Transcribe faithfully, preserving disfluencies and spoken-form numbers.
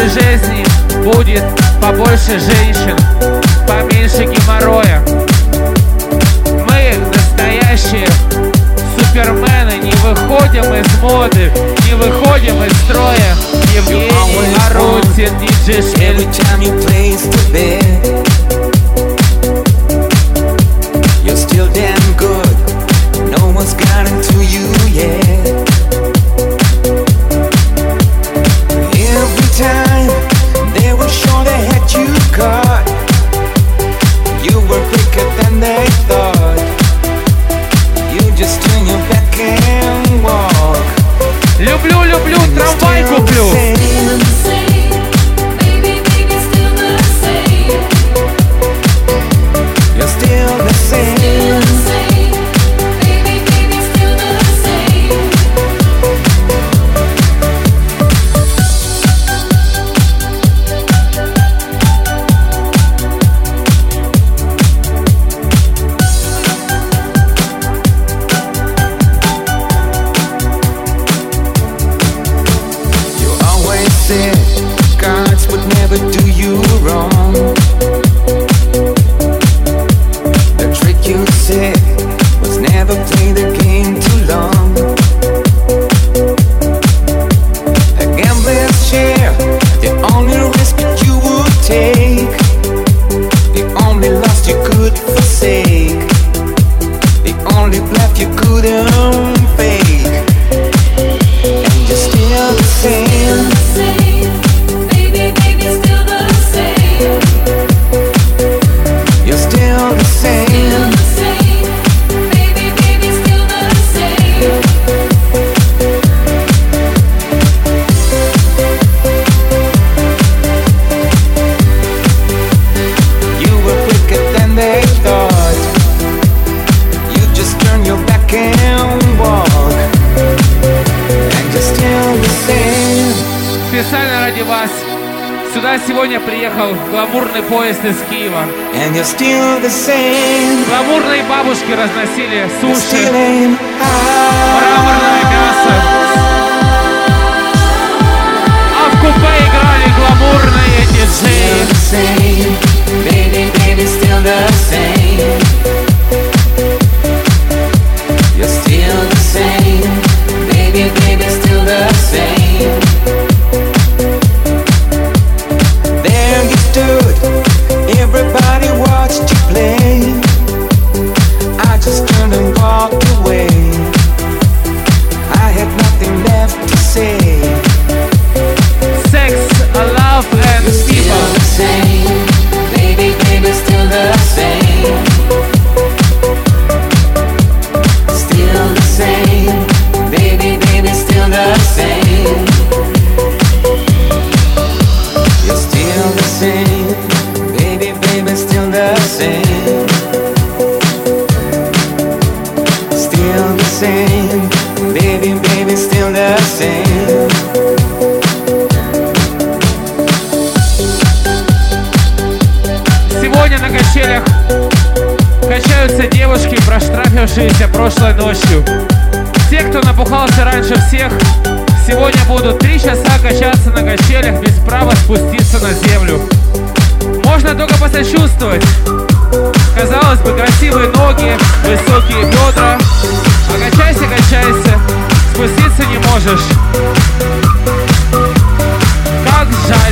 нашей жизни будет побольше женщин, поменьше геморроя. Мы настоящие супермены, не выходим из моды, не выходим из строя. Евгений Арутин, диджей Шель. You're still damn good. No one's gotten to you yet. Every time they were sure they had you caught, you were quicker than they thought. You just turn your back and walk. Люблю, люблю, трамвай куплю. You're still the same. Cards would never do you wrong. The trick you said was never play the game too long. A gambler's share, the only risk that you would take, the only loss you could forsake, the only bluff you couldn't fake. And you're still the same. Специально ради вас сюда сегодня приехал гламурный поезд из Киева. And you're still the same. Гламурные бабушки разносили суши, мраморное мясо, а в купе играли гламурные диджеи. Baby, baby, still the same. You're still the same. Baby, baby, still the same. There you stood, everybody watched you play. I just turned and walked away. I had nothing left to say. Sex, love and You're still people. the same. Baby, baby, still the same. Still the same. Baby, baby, still the same. You're still the same. Baby, baby, still the same. Still the same. Baby, baby, still the same. Сегодня на качелях качаются девушки, проштрафившиеся прошлой ночью. Те, кто напухался раньше всех, сегодня будут три часа качаться на качелях без права спуститься на землю. Можно только посочувствовать. Казалось бы, красивые ноги, высокие бедра. А качайся, качайся, спуститься не можешь. Как жаль.